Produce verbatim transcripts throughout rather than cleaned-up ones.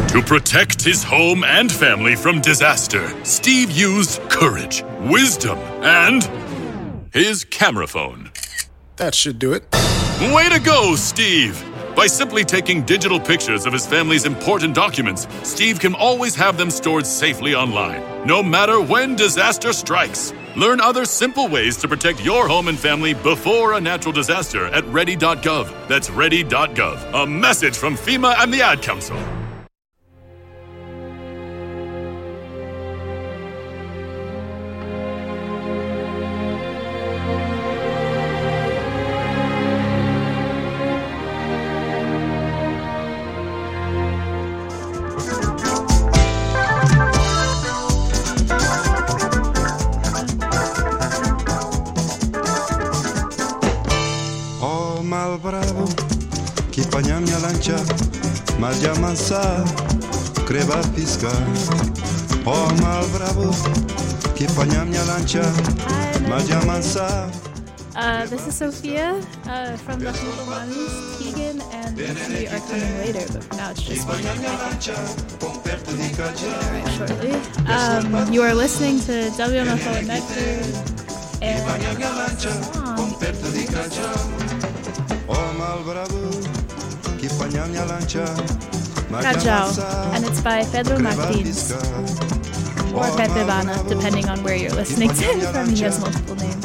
To protect his home and family from disaster, Steve used courage, wisdom, and his camera phone. That should do it. Way to go, Steve! By simply taking digital pictures of his family's important documents, Steve can always have them stored safely online, no matter when disaster strikes. Learn other simple ways to protect your home and family before a natural disaster at ready dot gov. That's ready dot gov. A message from FEMA and the Ad Council. Mal llamanza, creba pisca. Oh, mal bravo, que paña mi lancha, mal llamanza. Uh, this is Sophia uh, from the Little Ones, Keegan, and we are coming later, but for now it's just me. Alright, shortly. Um, you are listening to W M F O and Nectar, and Cajao, and it's by Pedro Martins, or Pepe Bana, depending on where you're listening to from. He has multiple names.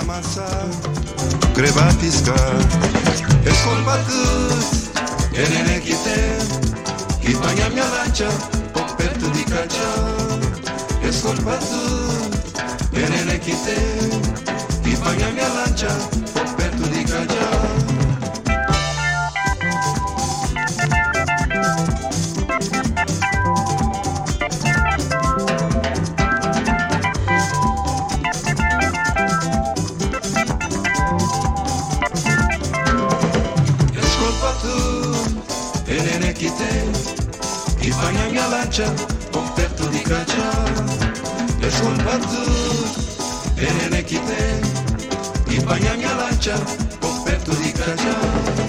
Por perto di Caccia, è scolpato e ne chite, i bagna mia lancia, por perto di Caccia.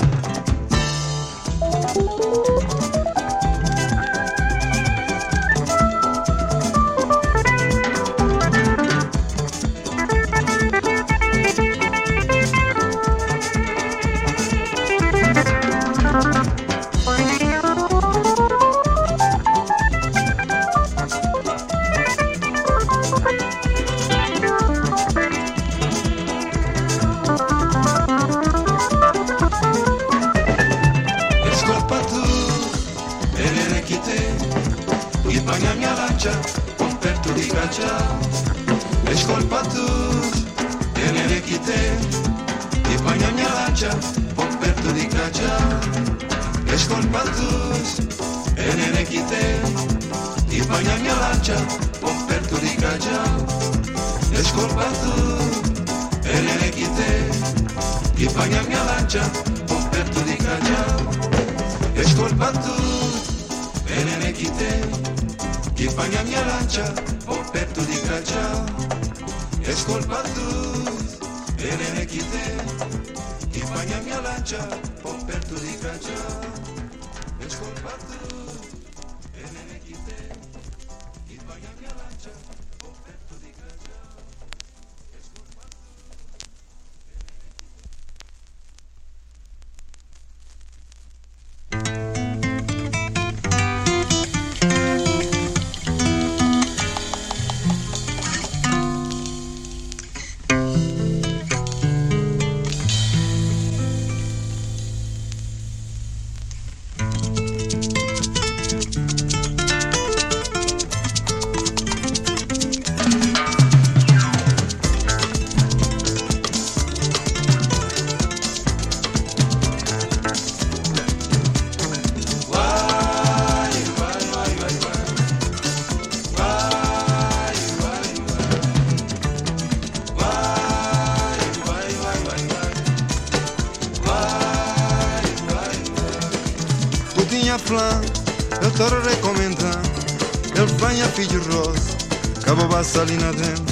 Eu te recomendando, ele banha filho rosa, cabo bassa ali na dentro.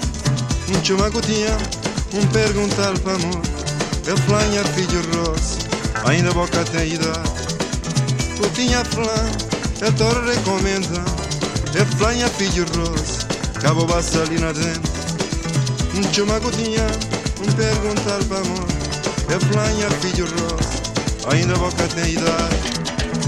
Um chuma gotinha, um perguntar para amor, ele banha filho rosa, ainda boca tem idade. Gotinha flan, eu te recomendo. E flanha filho rosa, cabo bassa ali na dentro. Um chama gotinha, um perguntar para amor. E flanha filho rosa, ainda boca tem idade.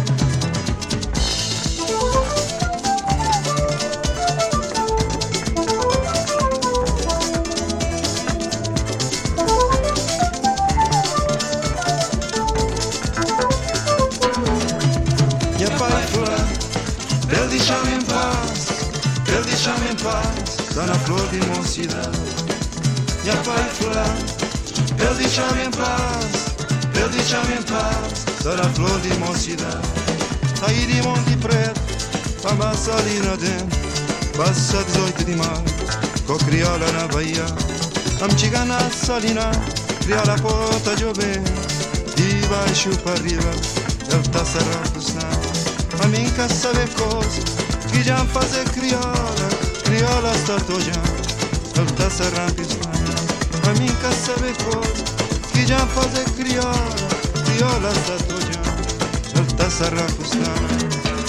Deixa-me em paz, ele deixa-me em paz, está na flor de mocidade. Minha pai flor, ele deixa-me em paz, ele deixa-me em paz, está na flor de mocidade. Saí de Monte Preto, pra passar ali na dentro, passa dezoito de maio, com crioula na Bahia. Amchiga na salina, crioula porta jovem, de baixo para arriba, ele tá sarracostando. A mim quer saber coisa que já fazer criola, criola está toja, ele tá sarracostando. A mim quer saber coisa que já fazer criola, criola está toja, ele tá sarracostando.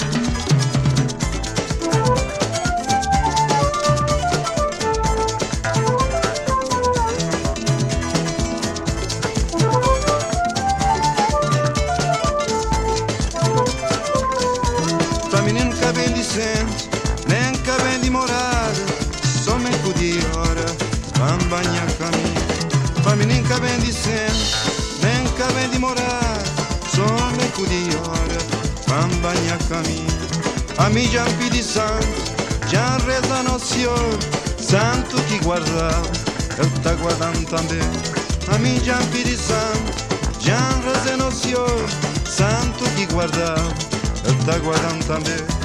Nem cabem de morar, só me de hora, vão banhar caminho. Para mim nem cabem de ser, nem cabem de morar, só me de hora, vão banhar caminho. A mim já me pedi santo, já reza no Senhor, santo que guardava, ele está guardando também. A mim já me pedi santo, já reza no Senhor, santo que guardava, ele está guardando também.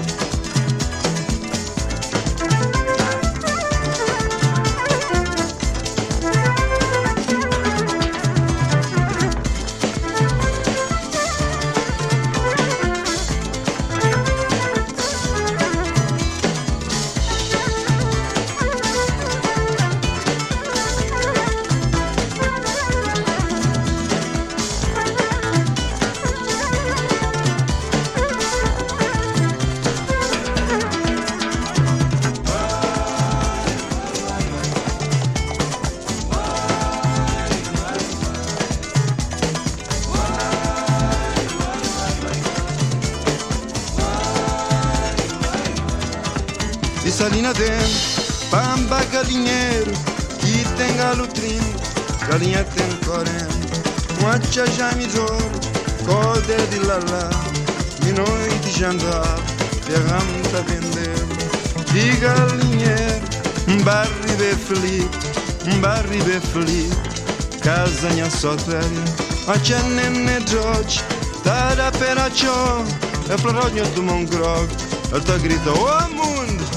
Salina dentro, bamba galinheiro, que tem galo trinco, galinha tem quarenta. Moacha já me dor, code de lalá, de noite já andava, ferramenta vender. De galinheiro, barri bem feliz, barri bem feliz, casanha só velha, a cenne George, tada per a ciò, e florogno tu mon grog, e ta grita, oh mundo!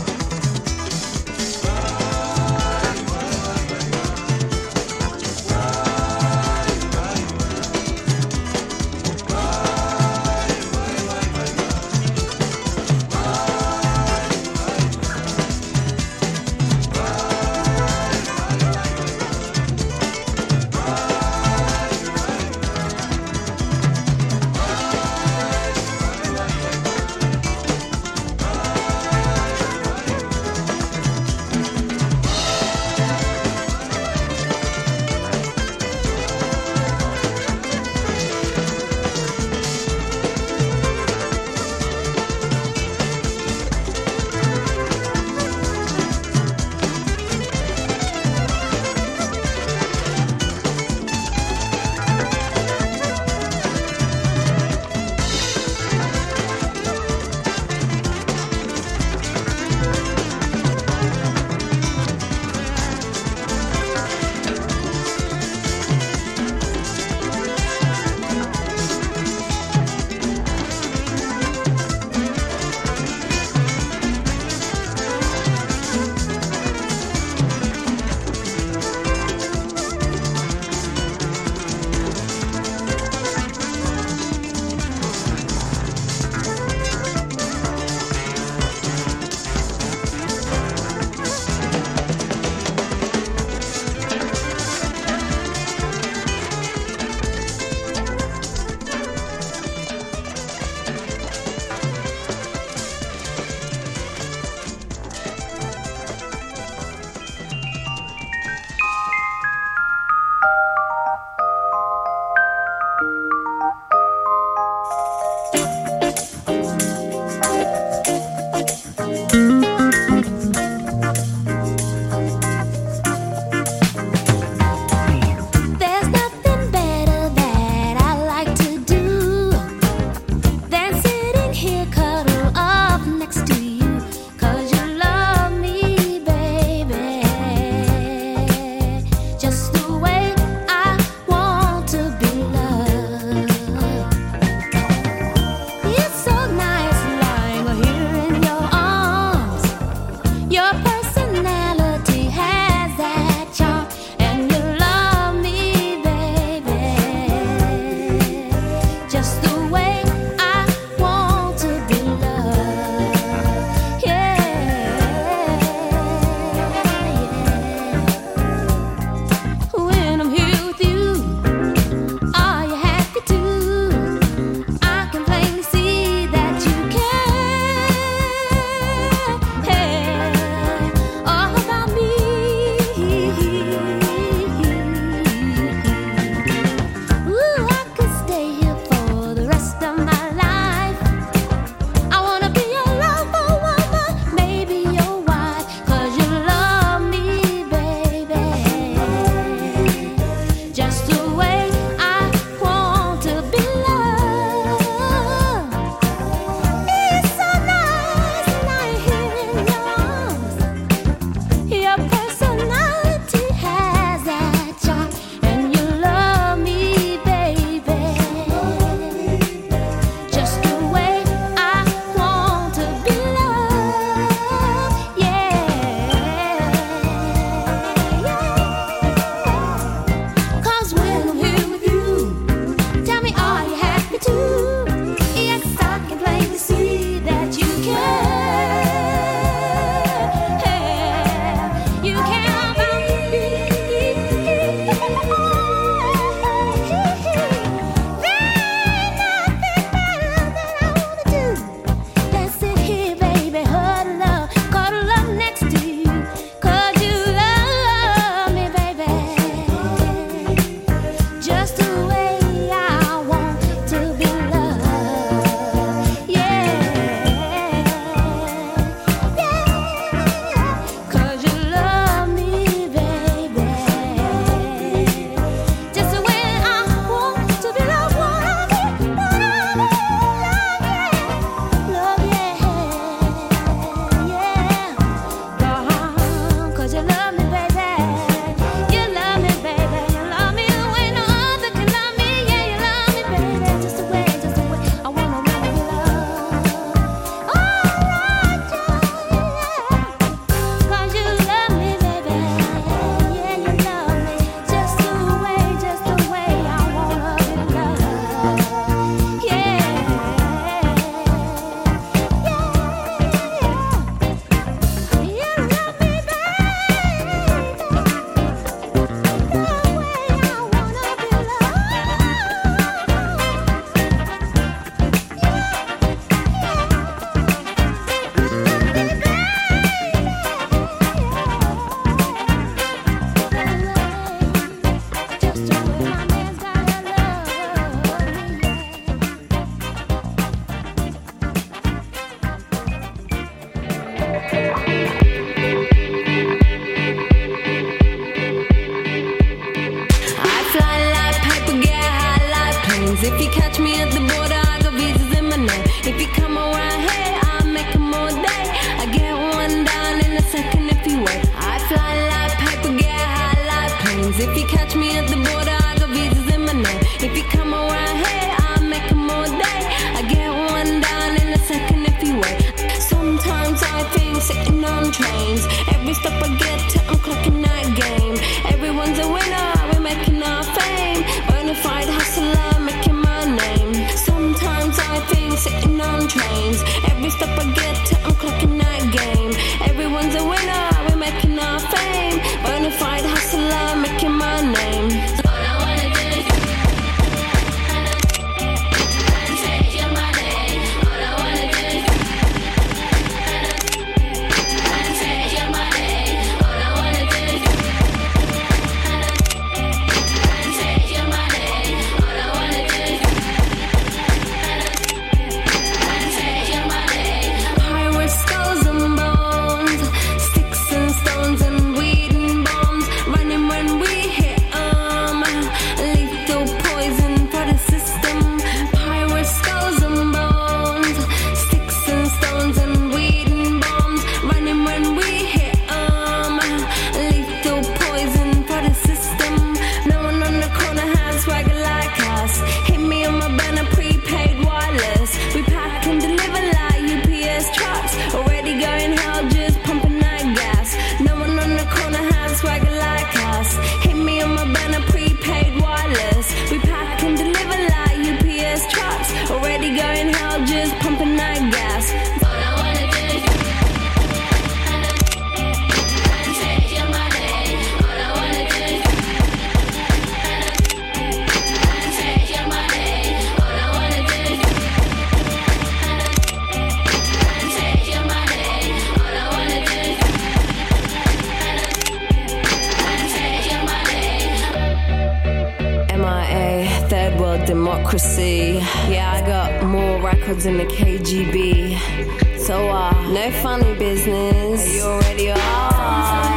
Democracy. Yeah, I got more records than the K G B. So, uh, no funny business. You already are.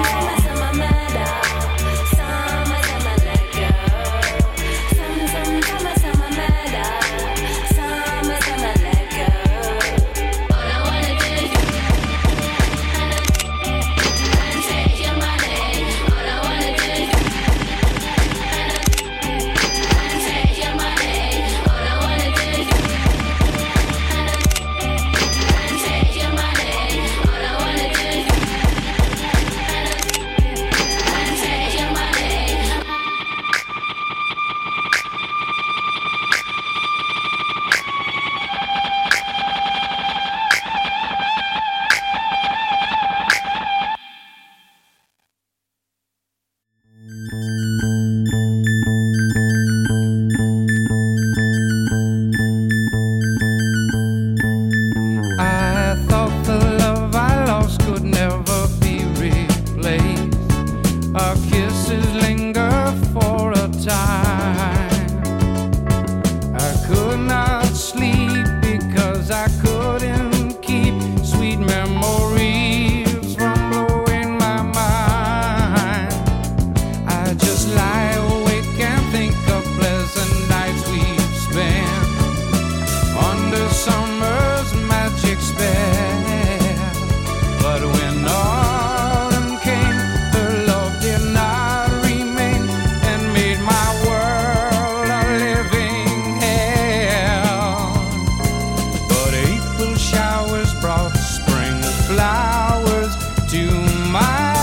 time. I could not sleep because I couldn't keep sweet memories from blowing my mind. I just lie awake and think of pleasant nights we've spent under summer's magic spell. But when autumn came, her love did not remain and made my world a living hell. But April showers brought spring flowers to my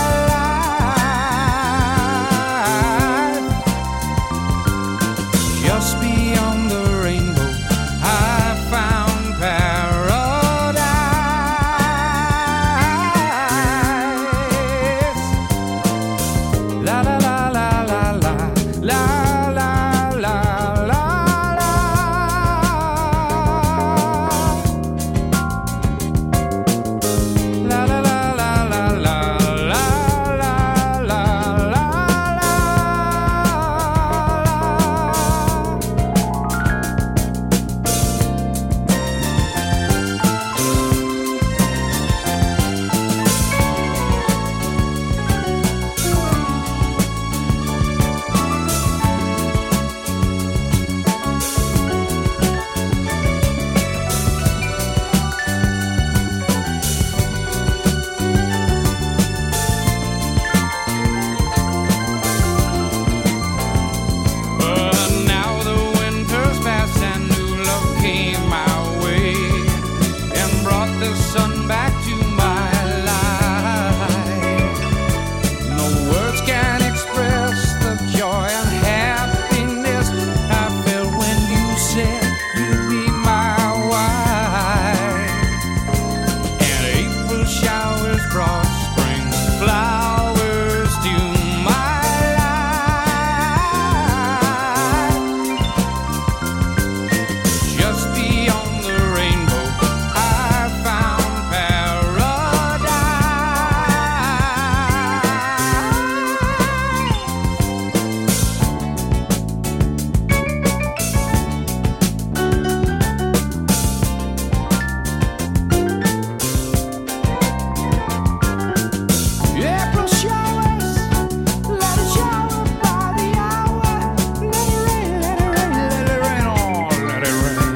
life. Just beyond the rainbow, I found paradise. La la la la la la la la la la la. La la la la la la la la la la la. But now the winter's past and new love came my way and brought the sun back to my life. No words can express the joy and happiness I felt when you said you'd be my wife. And April showers brought spring flowers to my life. Just beyond the rainbow, I found paradise. April showers, let it shower by the hour. Let it rain, let it rain, let it rain, oh, let it rain.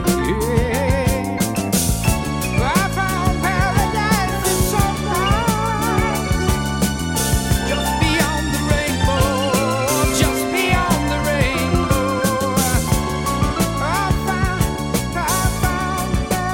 Yeah. I found paradise in sunrise. Just beyond the rainbow, just beyond the rainbow. I found, I found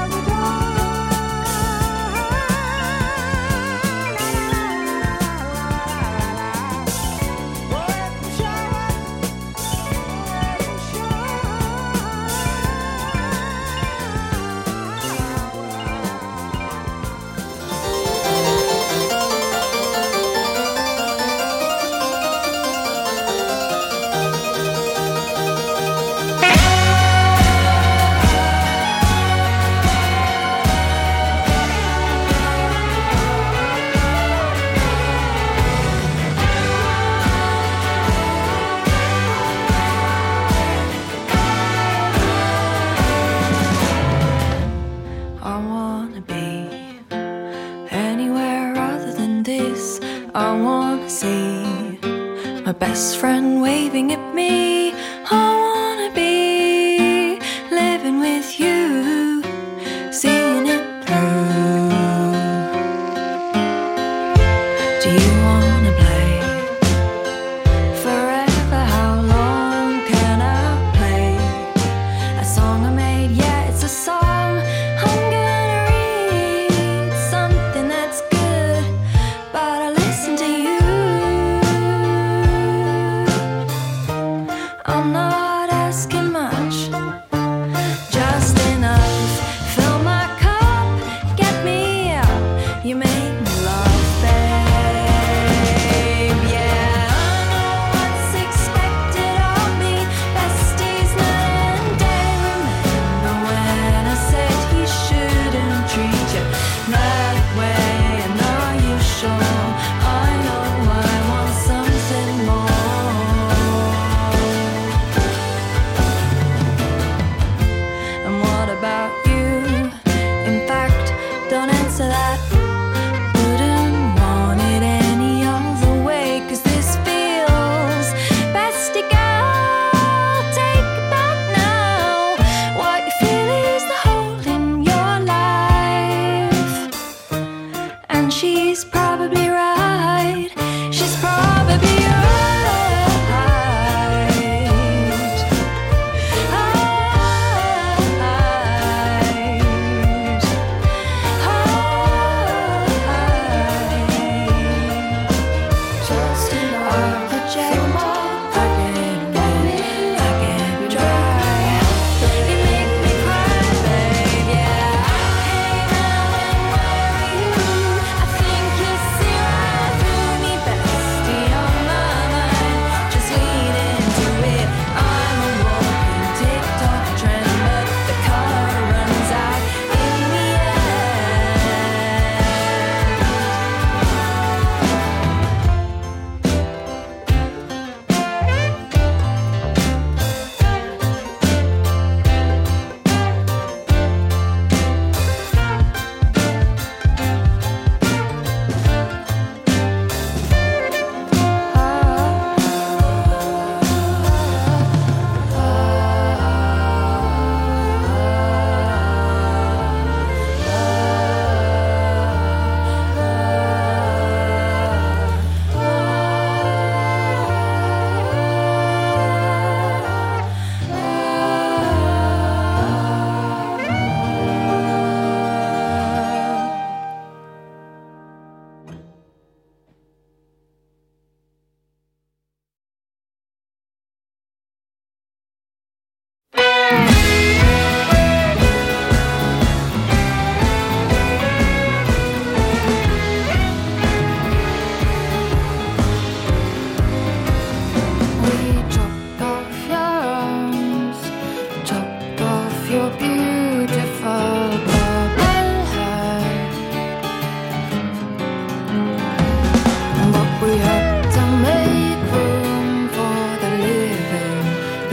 I wanna be anywhere other than this. I wanna see my best friend waving at me. I wanna be living with you, seeing it through. Do you wanna play forever? How long can I play a song I made? Yeah, it's a song. I'm gonna read something that's good, but I listen to you. I'm not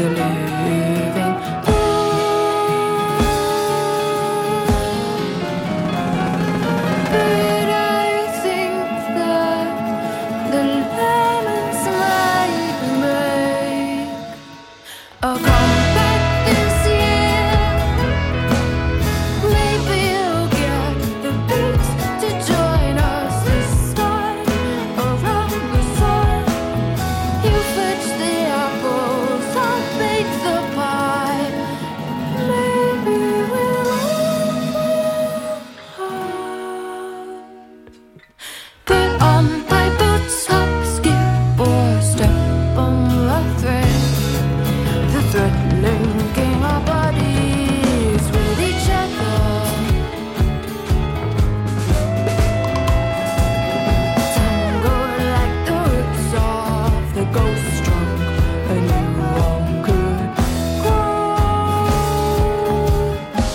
the living. But I think that the lemons might make a comeback this year. Maybe you'll get the beats to join us this time around the sun. You fetch the apples, I'll bake the pie. Maybe we'll all hard. Put on my boots, hop, skip, or step on the thread. The thread linking our bodies with each other. Tango like the roots of the ghost trunk, a new one could grow.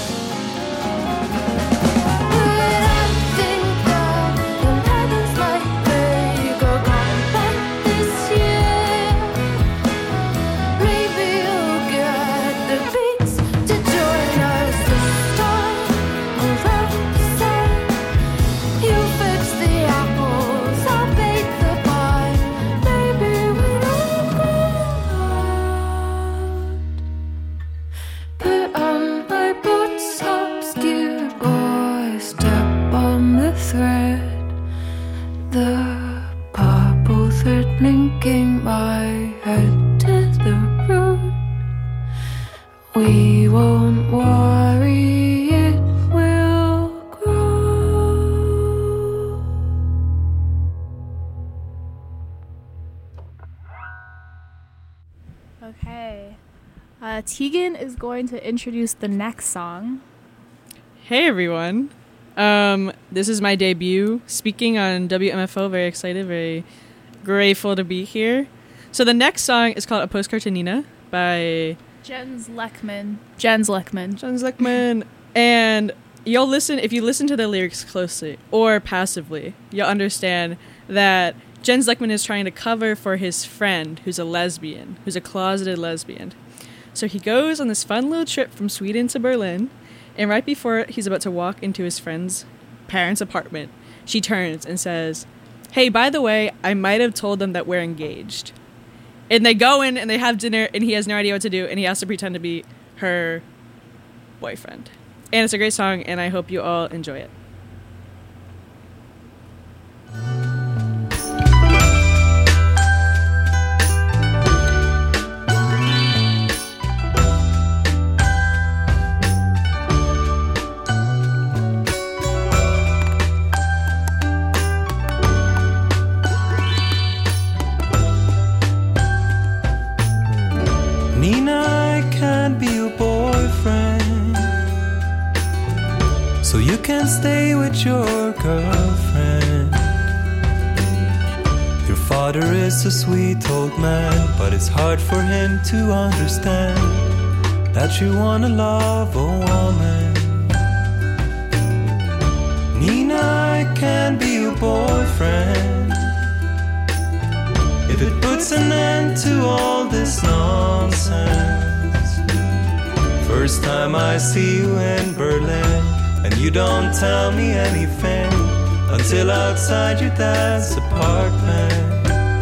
But I think that the lemons might make a comeback this year. Maybe you'll get the beats to join us this time around the sun. You fetch the apples, I'll bake the pie. Maybe we'll all go hard. Put on my boots, hop, skip, or step on the thread. The purple thread linking my head to the root. We won't worry, it will grow. Okay. Uh, Tegan is going to introduce the next song. Hey everyone. Um, this is my debut speaking on W M F O. Very excited, very grateful to be here. So the next song is called A Postcard to Nina by Jens Lekman. Jens Lekman. Jens Lekman. And you'll listen, if you listen to the lyrics closely or passively, you'll understand that Jens Lekman is trying to cover for his friend who's a lesbian, who's a closeted lesbian. So he goes on this fun little trip from Sweden to Berlin, and right before he's about to walk into his friend's parents' apartment, she turns and says, "Hey, by the way, I might have told them that we're engaged." And they go in and they have dinner, and he has no idea what to do, and he has to pretend to be her boyfriend. And it's a great song, and I hope you all enjoy it. Nina, I can't be your boyfriend, so you can stay with your girlfriend. Your father is a sweet old man, but it's hard for him to understand that you wanna love a woman. Nina, I can't be your boyfriend if it puts an end to all this nonsense. First time I see you in Berlin, and you don't tell me anything until outside your dad's apartment.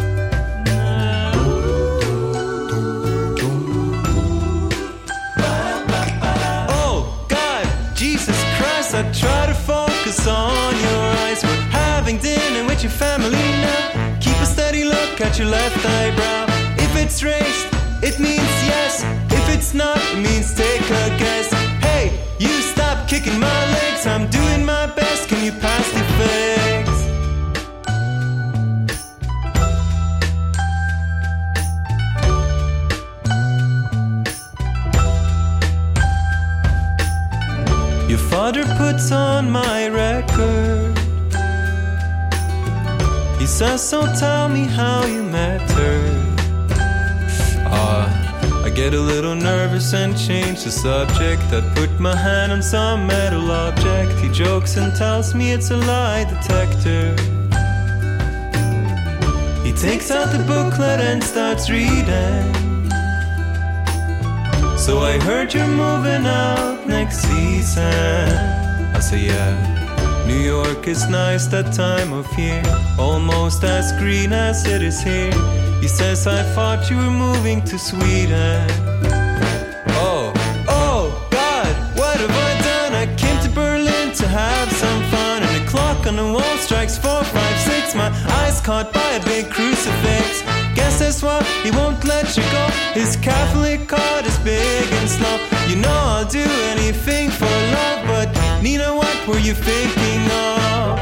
Oh God, Jesus Christ, I try to focus on your eyes. We're having dinner with your family now. Keep a steady look at your left eyebrow. If it's raised, it means yes. If it's not, it means take a guess. Hey, you stop kicking my legs. I'm doing my best. Can you pass the figs? Your father puts on my record. He says, so tell me how you met her. Ah, I get a little nervous and change the subject. I put my hand on some metal object. He jokes and tells me it's a lie detector. He takes out the booklet and starts reading. So I heard you're moving out next season. I say yeah, New York is nice that time of year, almost as green as it is here. He says I thought you were moving to Sweden. Oh, oh God, what have I done? I came to Berlin to have some fun, and the clock on the wall strikes four, five, six. My eyes caught by a big crucifix. Guess that's why he won't let you go. His Catholic heart is big and slow. You know I'll do anything for love, but Nina, what were you thinking of?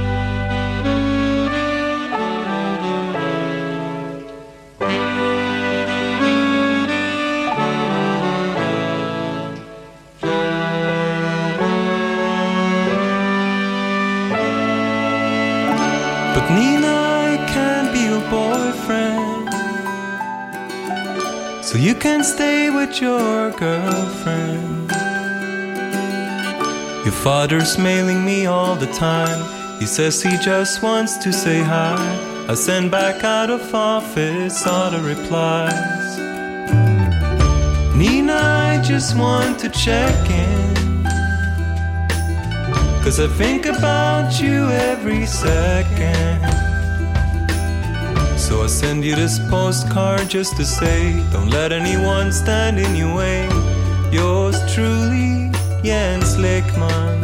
But Nina, I can't be your boyfriend, so you can stay with your girlfriend. Your father's mailing me all the time. He says he just wants to say hi. I send back out of office all the replies. Nina, I just want to check in, 'cause I think about you every second. So I send you this postcard just to say, don't let anyone stand in your way. Yours truly, Jens Lekman.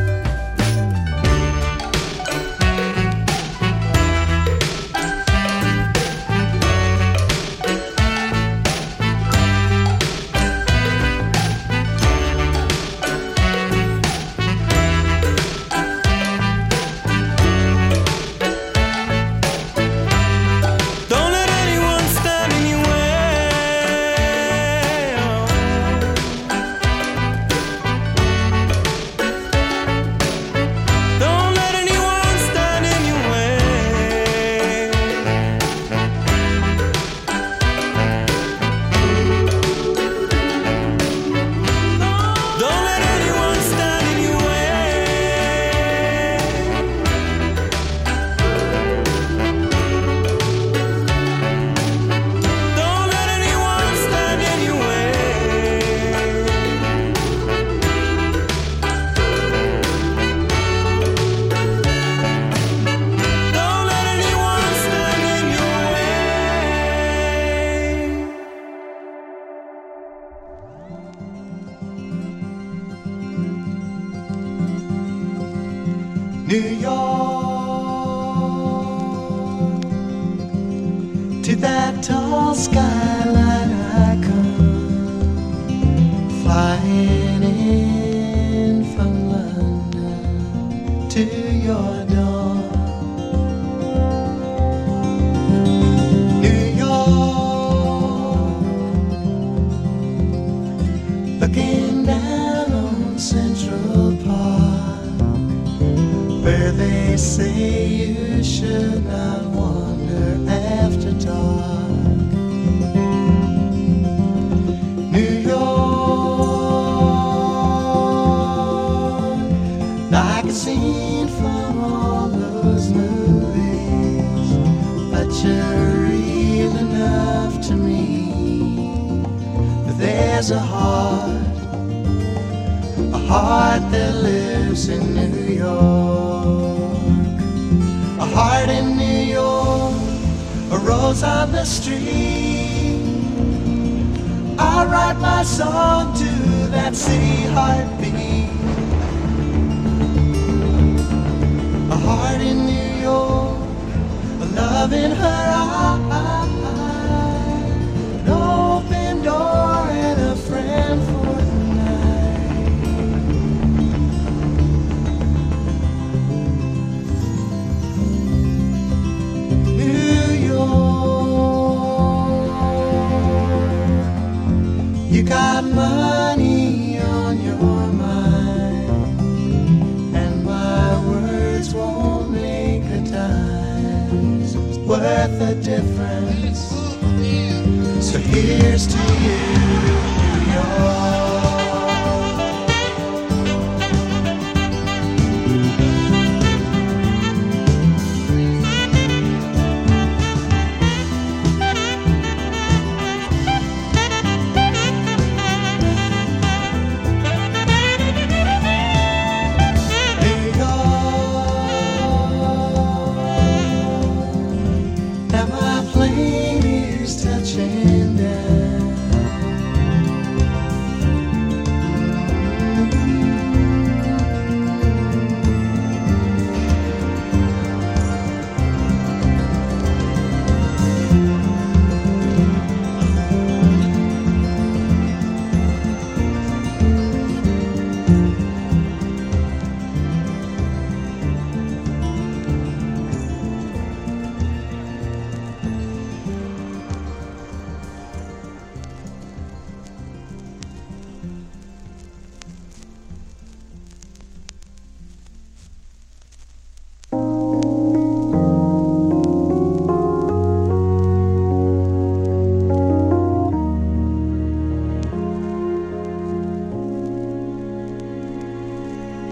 New York, to that tall skyline I come, flying in from London to your door. New York, looking down on Central Park, where they say you should not wander after dark. New York, like a scene from all those movies, but you're real enough to me that there's a heart, a heart that lives in New York. A heart in New York, a rose on the street. I write my song to that city heartbeat. A heart in New York, a love in her eye, an open door and a friend for the night. New York, you got money on your mind, and my words won't make a dime worth the difference. So here's to you, New York.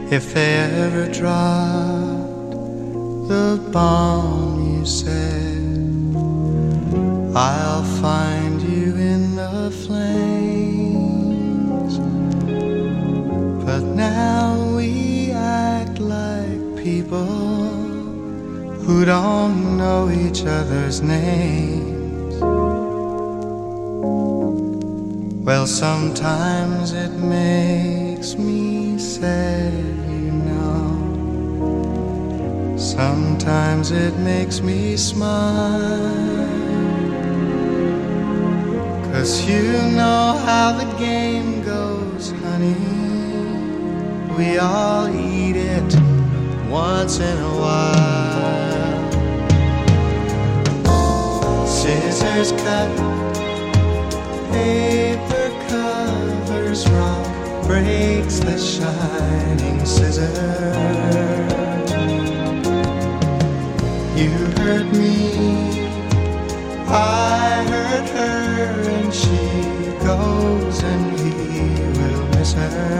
if they ever dropped the bomb, you said, I'll find you in the flames. But now we act like people who don't know each other's names. Well, sometimes it makes me sad, you know. Sometimes it makes me smile, 'cause you know how the game goes, honey. We all eat it once in a while. Scissors cut, paper covers rock, breaks the shining scissors. You hurt me, I hurt her, and she goes and he will miss her.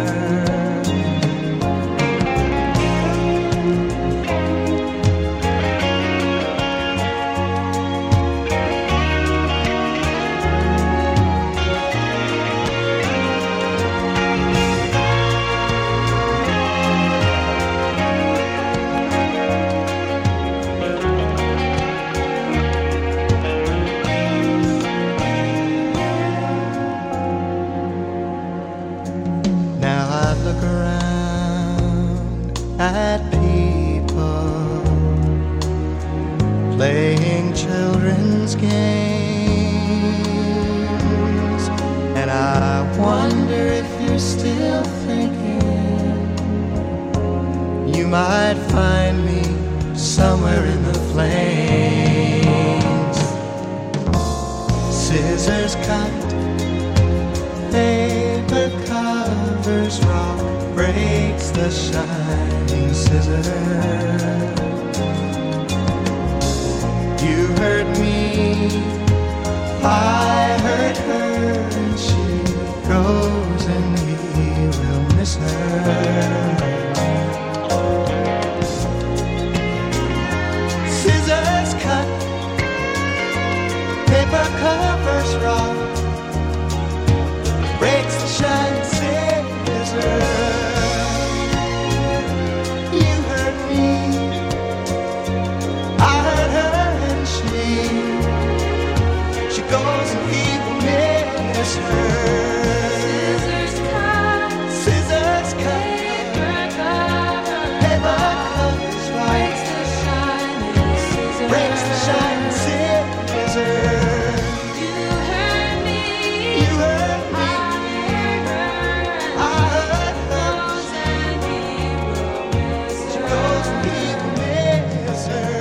At people playing children's games, and I wonder if you're still thinking you might find me somewhere in the flames. Scissors cut, paper covers rock, breaks the shining scissors. You hurt me, I hurt her, and she goes and he will miss her. Scissors cut, paper covers rock, breaks the shining scissors. Goes and he will miss her. Scissors cut, scissors cut, paper covers, paper covers rock, breaks the shining scissors, breaks the shining scissors. You hurt me, you hurt me, I hurt her, I hurt her. And he will miss her. She goes and he will miss her.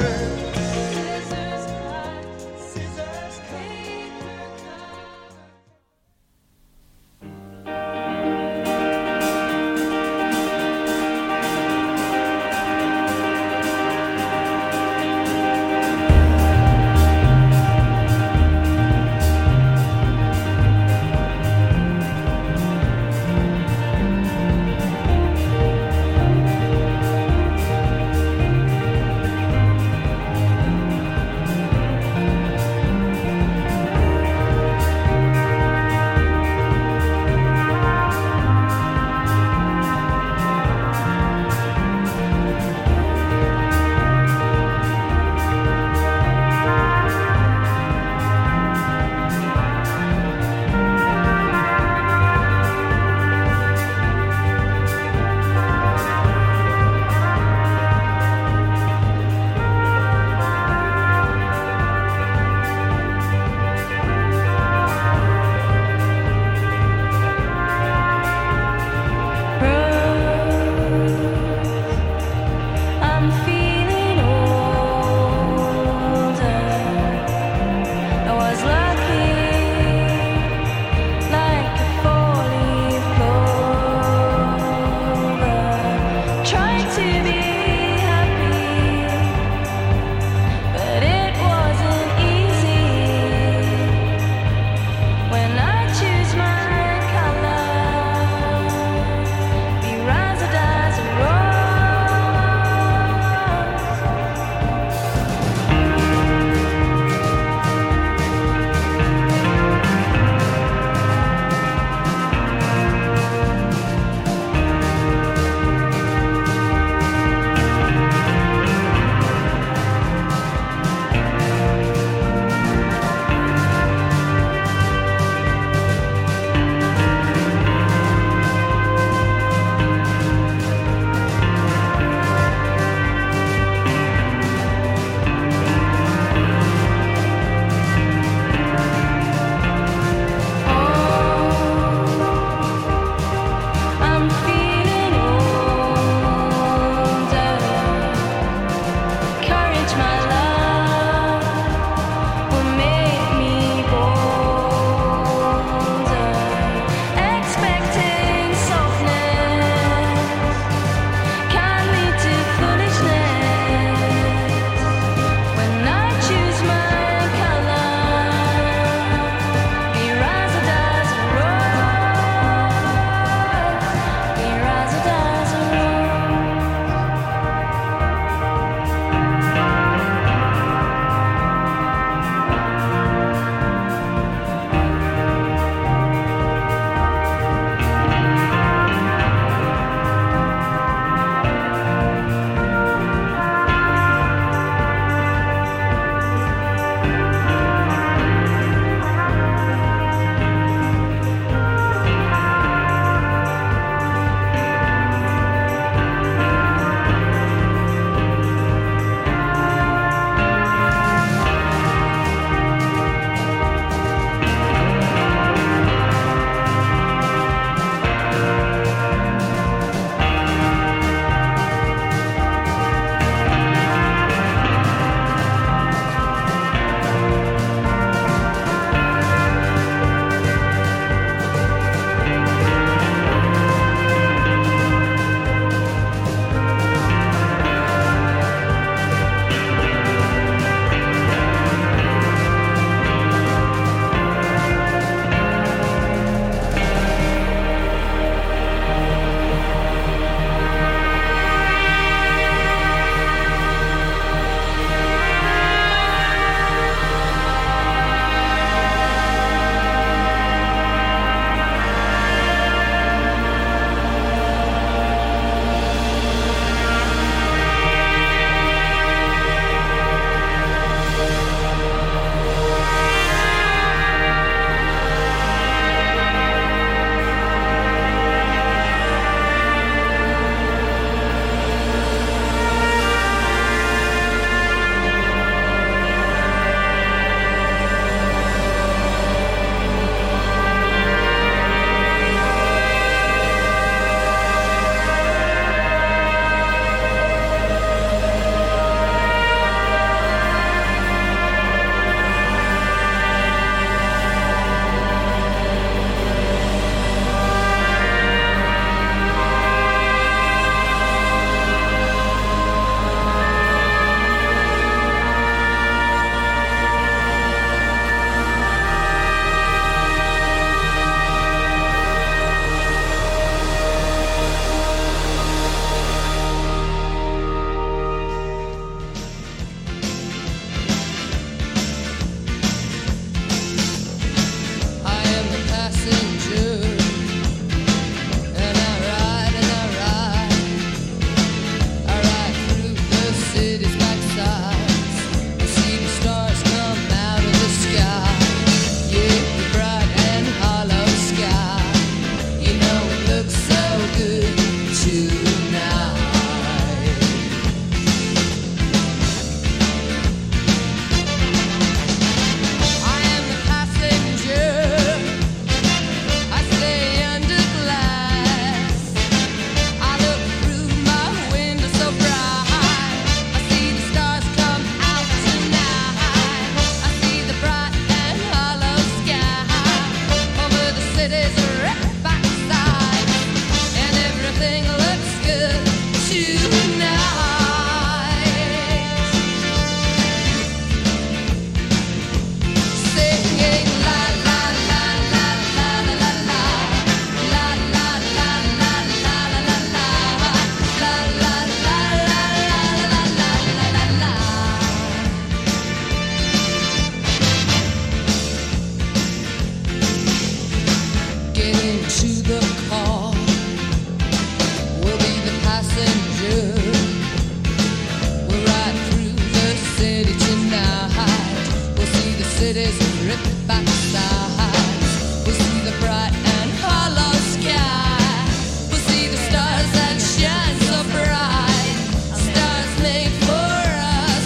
get into the car. We'll be the passenger. We'll ride through the city tonight. We'll see the city's ripped back sides. We'll see the bright and hollow sky. We'll see the stars that shine so bright. Stars made for us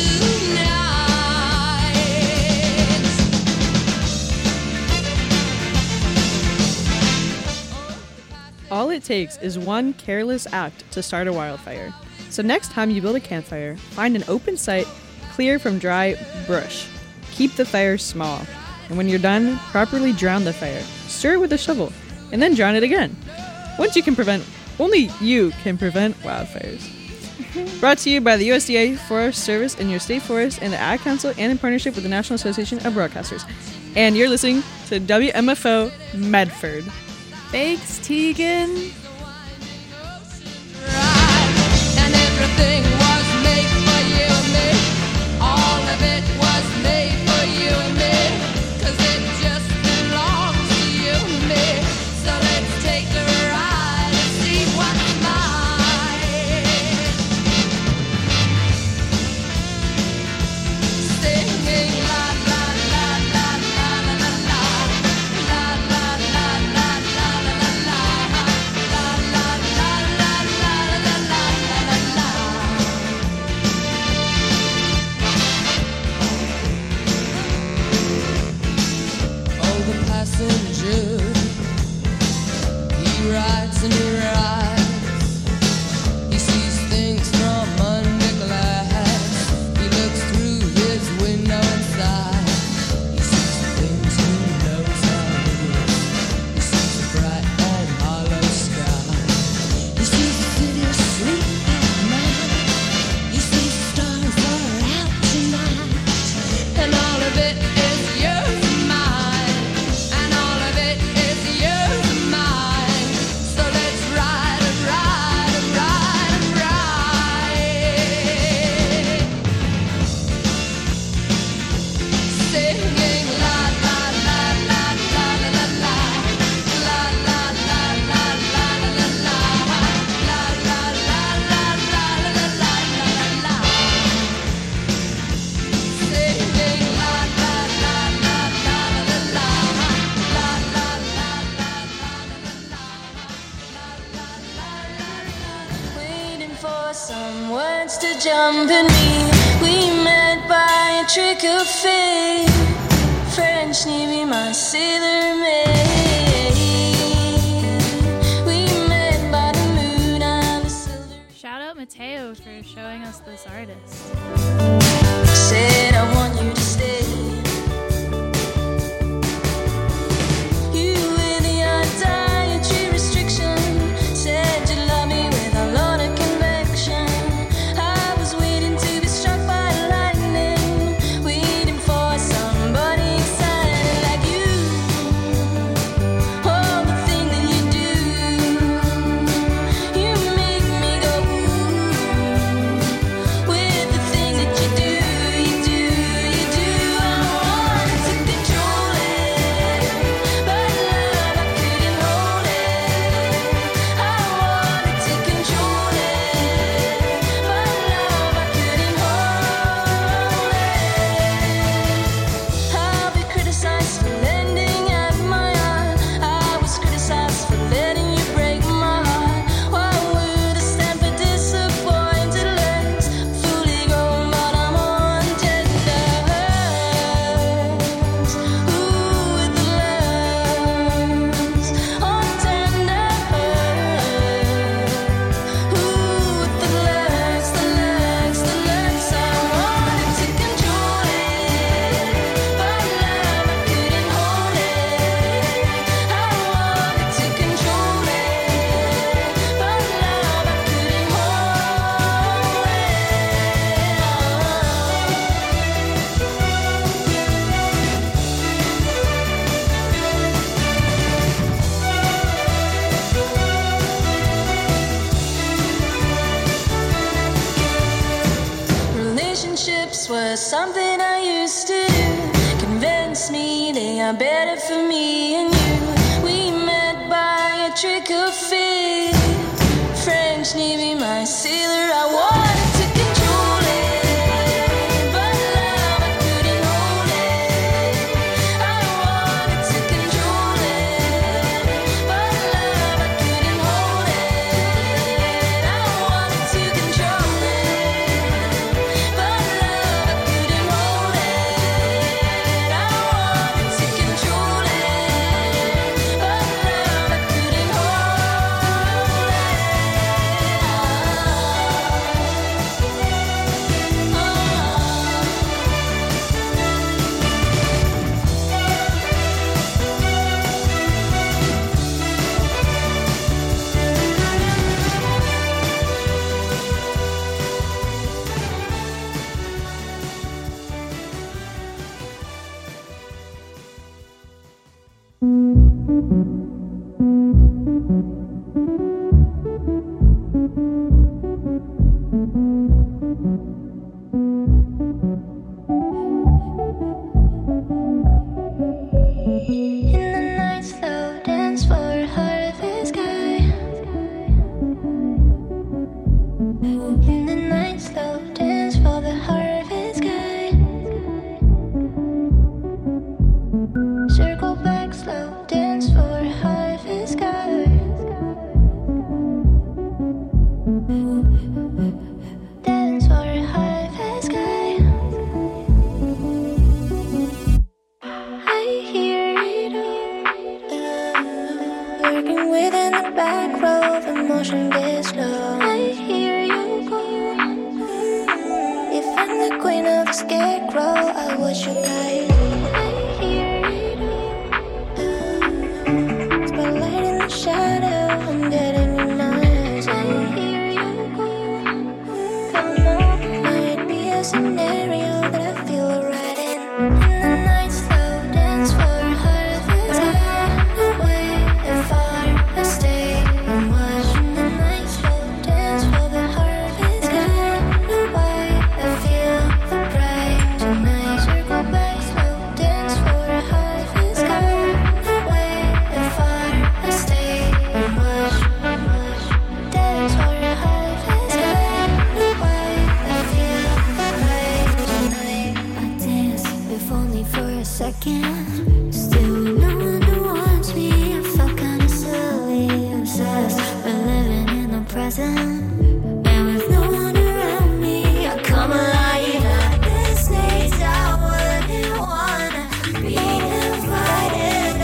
tonight. All it takes is one careless act to start a wildfire. So next time you build a campfire, find an open site clear from dry brush. Keep the fire small. And when you're done, properly drown the fire. Stir it with a shovel, and then drown it again. Once you can prevent, only you can prevent wildfires. Brought to you by the U S D A Forest Service and your state forest and the Ad Council, and in partnership with the National Association of Broadcasters. And you're listening to W M F O Medford. Thanks, Tegan. And everything was made for you and me. All of it was made for you and me. 'Cause it just belongs to you and me. So let's take a ride and see what's mine. Singing la la la la la la la la. La la la la la la la la. La la la la la la la la la. Oh, the passenger, he rides and he rides. He sees things from under glass. He looks through his window inside. He sees things he knows how it is. He sees a bright and hollow sky. He sees the city asleep at night. He sees the stars are out tonight. And all of it is yours and mine. And all of it is yours and mine. So let's ride and ride and ride and ride. Singing la la la la la la la la. La la la la la la la la. La la la la la la la la la. Singing la la la la la la la. La la la la. Waiting for some words to jump in me. We met by a trick of fate. French Navy, my sailor maid. We met by the moon and the silver. Shout out Mateo for showing us this artist. Said I want you to stay. You with your dietary restriction said you love me with a lot of conviction. I was waiting to be struck by lightning, waiting for somebody excited like you. Oh, the thing that you do, you make me go ooh. With the thing that you do, you do, you do. I wanted to control it, but love I couldn't hold it. I wanted to control it, but love I couldn't hold it. I'll be criticized for lending at my heart. I was criticized for letting you break my heart. Why would I stand for disappointed legs? Fully grown, but I'm on tender hooks. Ooh, with the legs on tender hooks. Ooh, with the legs, the legs, the legs. I wanted to control it, but love I couldn't hold it. I wanted to control it, but love I couldn't hold it. Relationships were something I used to do. Convince me they are better for me and you. We met trick of fear. French Navy, my sailor, I wanted to control it, but love, I couldn't hold it. I wanted to control it, but love, I couldn't hold it. I wanted to control it, but love, I couldn't hold it. I wanted to control it, but love, I couldn't hold it. In the night, slow dance for a heart of the sky. In the night, slow dance for the heart of the sky. Circle back, slow dance for a heart of the sky. Dance for a heart of the sky. I hear it all. Working within the back row, the motion gets slow. I hear you go. If I'm the queen of the scarecrow, I watch you guide. I hear it all. Spotlight in the shadow, I'm getting your mind. I hear you go. Come on, might be a scenario that I feel right in. In the night, slow dance for a heart of the sky. Away and far, I stay and watch. In the night, slow dance for the heart of the sky. Why I feel the bright tonight. Circle back, slow dance for a heart of the sky. Away and far, I stay and watch. Dance for a heart of the sky. Why I feel the bright tonight. I dance, if only for a second. Still, no one wants me. I felt kinda silly, obsessed with living in the present. And with no one around me, I come alive. At this stage, I wouldn't wanna be invited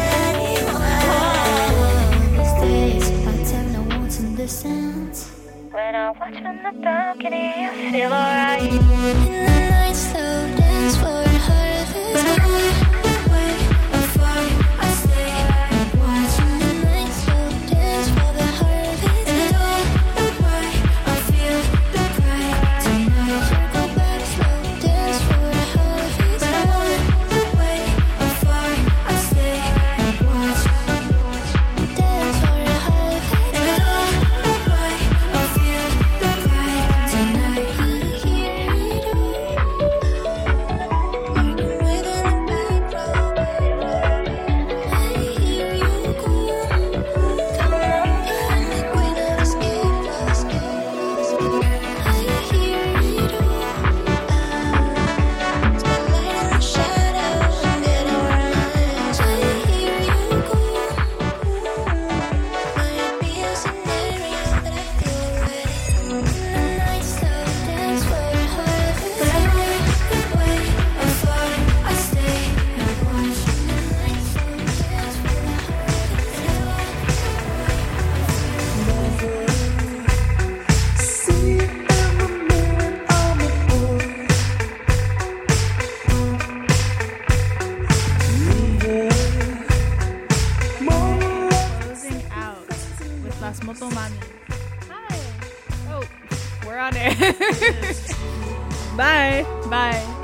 anywhere. These days, I take no wants in distance. When I watch from the balcony, I feel alright. In the night, slow dance for a heart of the sky. Way before I stay and watch. In the night, slow dance for the heart of the sky. Why I feel the bright tonight. Circle back, slow dance for a heart of the sky. Way before I stay and watch. Dance for a heart of the sky. Why I feel the bright tonight. I hear it all. Working within the back row. I hear you go. Come on, I'm the queen of the scarecrow. I hear it all. Spotlight in the shadow, I'm getting reminded. I hear you go. Might be a scenario that I feel right in. In the night, slow dance for a heart of the sky. Way before I stay and watch. In the night, slow dance for a heart of the sky. Closing out with Las Motomami. Hi. Oh, we're on air. Bye. Bye.